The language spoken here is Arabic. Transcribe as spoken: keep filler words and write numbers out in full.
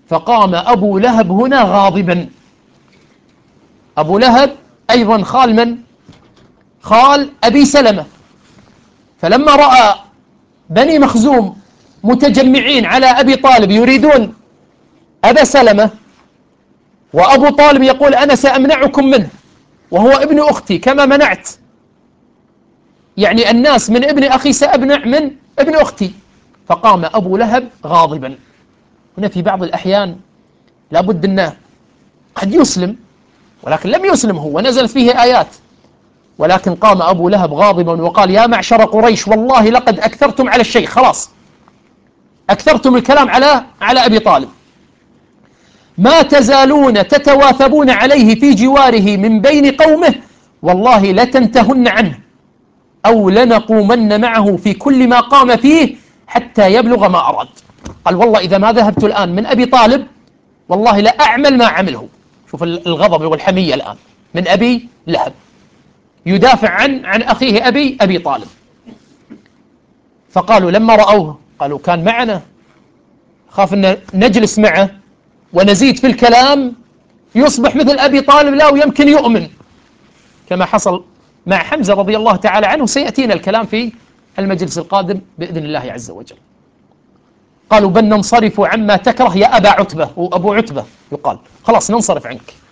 فقام أبو لهب هنا غاضبا. أبو لهب أيضا خال من؟ خال أبي سلمة. فلما رأى بني مخزوم متجمعين على أبي طالب يريدون أبا سلمة، وأبو طالب يقول أنا سأمنعكم منه وهو ابن أختي كما منعت يعني الناس من ابن أخي سأمنع من ابن أختي، فقام أبو لهب غاضبا. هنا في بعض الأحيان لابد أنه قد يسلم، ولكن لم يسلم هو، نزلت فيه آيات، ولكن قام أبو لهب غاضبا وقال يا معشر قريش والله لقد أكثرتم على الشيخ، خلاص أكثرتم الكلام على على أبي طالب، ما تزالون تتواثبون عليه في جواره من بين قومه والله لتنتهن عنه أو لنقومن معه في كل ما قام فيه حتى يبلغ ما أراد. قال والله إذا ما ذهبت الآن من أبي طالب والله لا أعمل ما عمله. شوف الغضب والحمية الآن من أبي لهب يدافع عن عن أخيه أبي أبي طالب. فقالوا لما رأوه قالوا كان معنا، خاف أن نجلس معه ونزيد في الكلام يصبح مثل أبي طالب لا ويمكن يؤمن كما حصل مع حمزة رضي الله تعالى عنه، سيأتينا الكلام في المجلس القادم بإذن الله عز وجل. قالوا بل ننصرف عما تكره يا أبا عتبة، وأبو عتبة يقال خلاص ننصرف عنك.